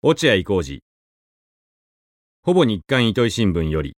落合浩二。ほぼ日刊糸井新聞より。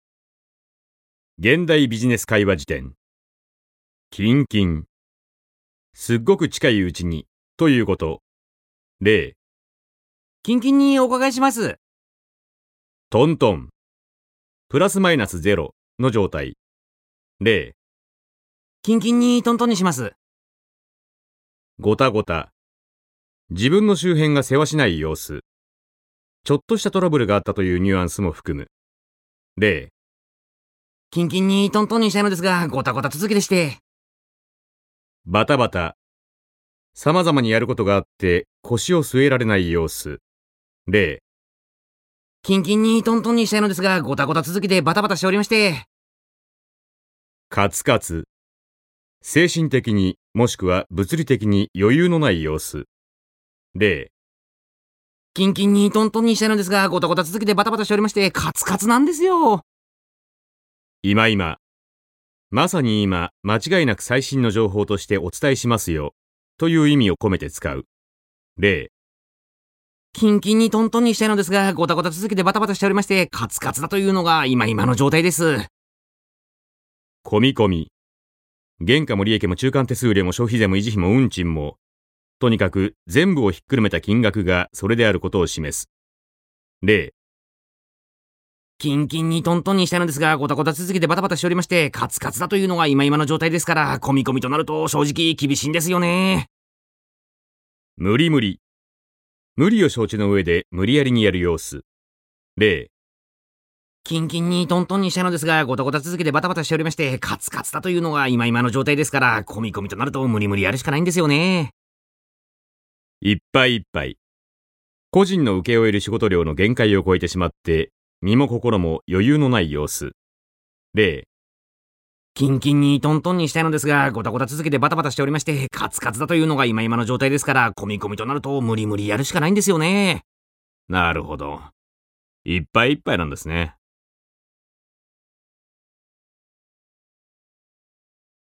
現代ビジネス会話辞典。キンキン。すっごく近いうちに、ということ。例。 キンキンにお伺いします。 トントン。プラスマイナスゼロの状態。例。 キンキンにトントンにします。 ごたごた。自分の周辺が世話しない様子。ちょっとしたトラブルがあったというニュアンスも含む。例。 キンキンにトントンにしたいのですが、ごたごた続きでして。 バタバタ。様々にやることがあって腰を据えられない様子。例。 キンキンにトントンにしたいのですが、ごたごた続きでバタバタしておりまして。 カツカツ。精神的にもしくは物理的に余裕のない様子。例。 キンキンにトントンにしたいのですが、ごたごた続きでバタバタしておりまして、カツカツなんですよ。 今。まさに今、間違いなく最新の情報としてお伝えしますよ。という意味を込めて使う。例。 キンキンにトントンにしたいのですが、ごたごた続きでバタバタしておりまして、カツカツだというのが今の状態です。 込み込み。原価も利益も中間手数料も消費税も維持費も運賃も、とにかく全部をひっくるめた金額がそれであることを示す。例。 キンキンにトントンにしたいのですが、ごたごた続きでバタバタしておりまして、カツカツだというのが今の状態ですから、込み込みとなると正直厳しいんですよね。 無理。無理を承知の上で無理やりにやる様子。例。 キンキンにトントンにしたいのですが、ごたごた続きでバタバタしておりまして、カツカツだというのが今の状態ですから、込み込みとなると無理やるしかないんですよね。 いっぱい。個人の請け負える仕事量の限界を超えてしまって、身も心も余裕のない様子。例。 キンキンにトントンにしたいのですが、ごたごた続きでバタバタしておりまして、カツカツだというのが今の状態ですから、込み込みとなると無理やるしかないんですよね。 なるほど。いっぱいなんですね。